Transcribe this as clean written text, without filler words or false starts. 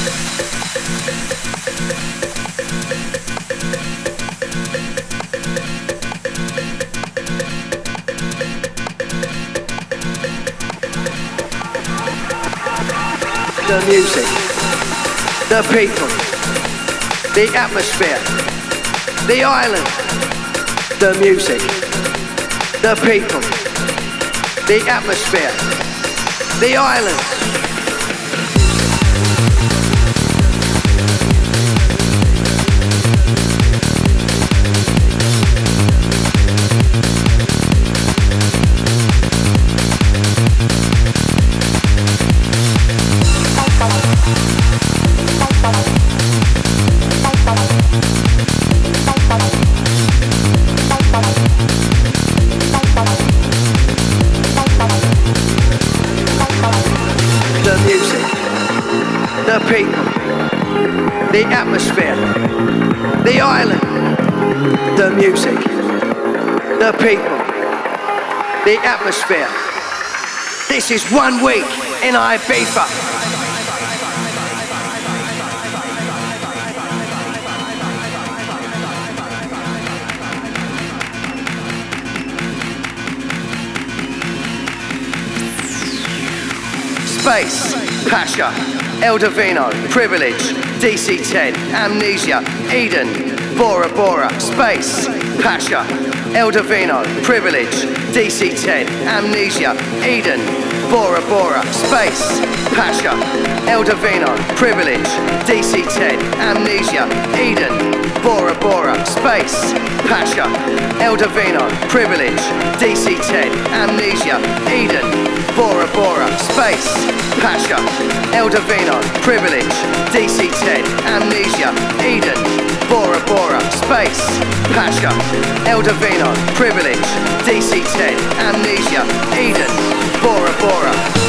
The music, the people, the atmosphere, the island. The music, the people, the atmosphere, the island. The music, the people, the atmosphere, the island. The music, the people, the atmosphere. This is 1 week in Ibiza. Space, Pasha, El Divino, Privilege, DC10, Amnesia, Eden, Bora Bora. Space, Pasha, El Divino, Privilege, DC10, Amnesia, Eden, Bora Bora. Space, Pasha, El Divino, Privilege, DC10, Amnesia, Eden, Bora Bora. Space, Pasha, El Divino, Privilege, DC10, Amnesia, Eden, Bora Bora. Space, Pasha, El Divino, Privilege, DC10, Amnesia, Eden, Bora Bora. Space, Pasha, El Divino, Privilege, DC10, Amnesia, Eden, Bora Bora.